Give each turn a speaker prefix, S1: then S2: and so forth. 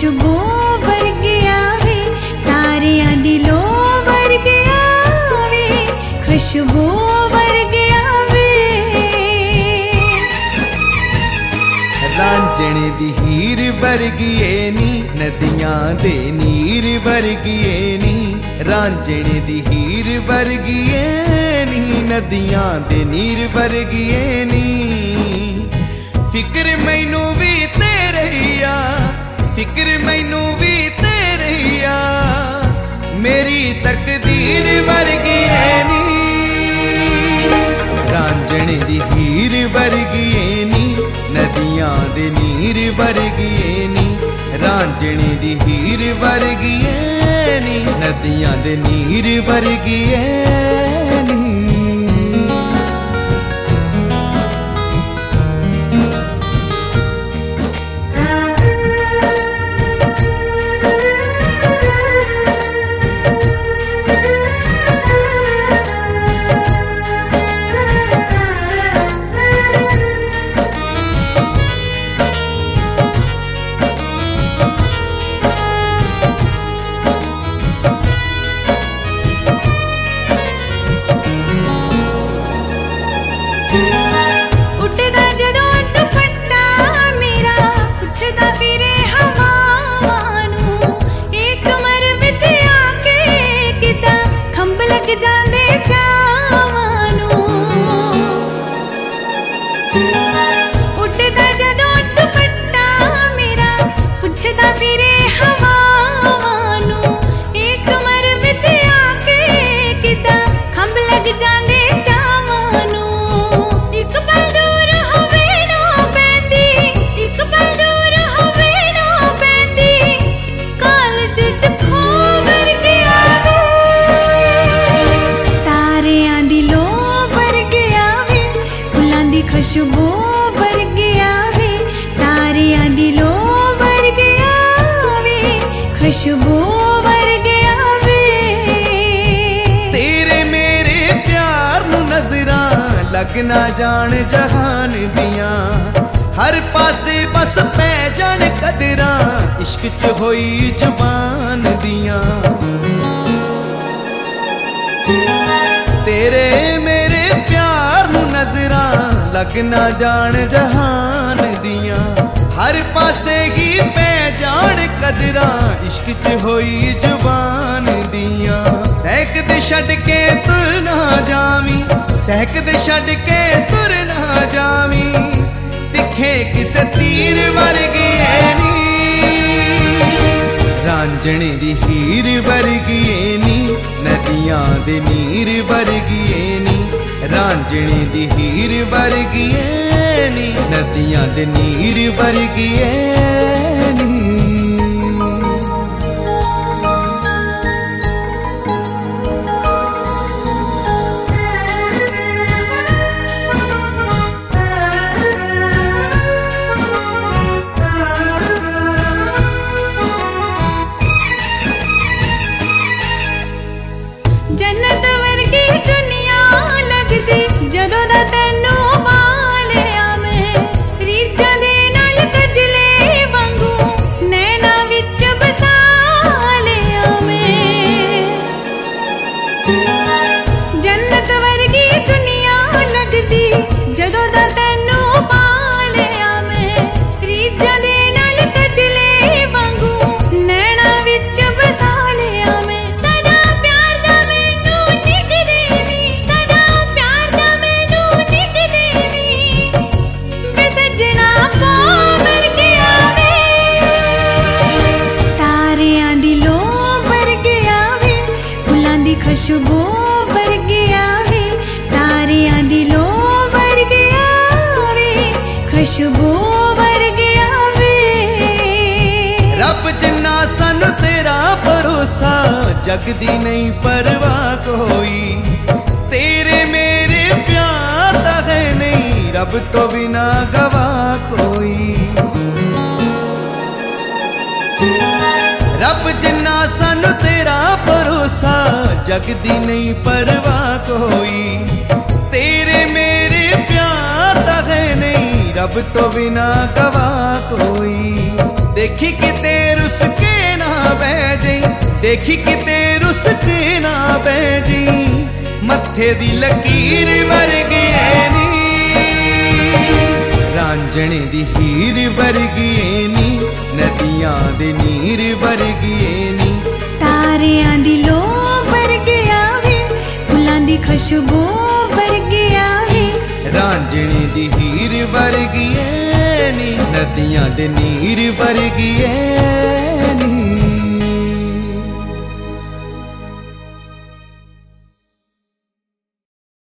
S1: खुशबू वर्गिया वे तारियां दी लो वर्गिया वे खुशबू वर्गिया वे।
S2: रांझणे दी हीर वर्गिए नी नदियां दे नीर वर्गिए नी। रांझणे दी हीर वर्गिए नी नदियां दे नीर वर्गिए नी। फिक्र मैनू भी तेरे आ, फिक्र मैनू भी तेरे आ, मेरी तकदीर वर्गी है नी। रांझणे दी हीर वर्गी है नी नदियां दे नीर वर्गी है नी। रांझणे दी हीर वर्गी है नी नदियां दे नीर वर्गी है नी।
S1: खुशबू वर्गिया वे तारियां दी लो वर्गिया वे खुशबू वर्गिया वे।
S2: तेरे मेरे प्यार नू नजरां लग ना जान जहान दियां। हर पासे बस पै जान कदरां इश्क च होई जुबान दियां। तेरे मेरे प्यार नू नजरां लग ना जान जहान दियां। हर पासे ही पै जान कदरां इश्क च होई जुबान दियां। सहक दे छड्ड के तुर ना जावी, सहक दे छड्ड के तुर ना जावी, दिखे किसे तीर वर्गी है नी। रांझणे दी हीर वर्गी है नी नदियां दे नीर वर्गी है नी। रांझणे दी हीर वर्गी है नी नदियां दे नीर वर्गी है नी।
S1: जन्नत वर्गी दुनिया लगदी जदों दा तैनू पालिया मैं। रीझां दे नाल कजले वांगू नैना विच बसा लिया मैं। जन्नत वर्गी दुनिया लगदी जदों दा तैनू पालिया मैं। रीझां दे नाल कजले वांगू नैना विच बसा लिया मैं। खुशबू वर्गिया वे तारियां दी लो वर्गिया वे खुशबू वर्गिया वे।
S2: रब जिन्ना सानू तेरा भरोसा जग दी नहीं परवाह कोई। तेरे मेरे प्यार दा है नहीं रब तो बिना गवाह कोई। रब जिन्ना सानू तेरा भरोसा जग दी नहीं परवाह कोई। तेरे मेरे प्यार दा है नहीं रब तो बिना गवाह कोई। देखी किते रुस देखी किते रुस के ना बैजी मत्थे दी लकीर वर्गी नी रांझणे दी हीर वर्गी नी नदियां दे नीर वर्गी नी
S1: तारियां दी लो वर्गी आवे फुलां दी खुशबू वर्गी आवे
S2: रांझणे दी हीर वर्गी नी नदियां दे नीर वर्गी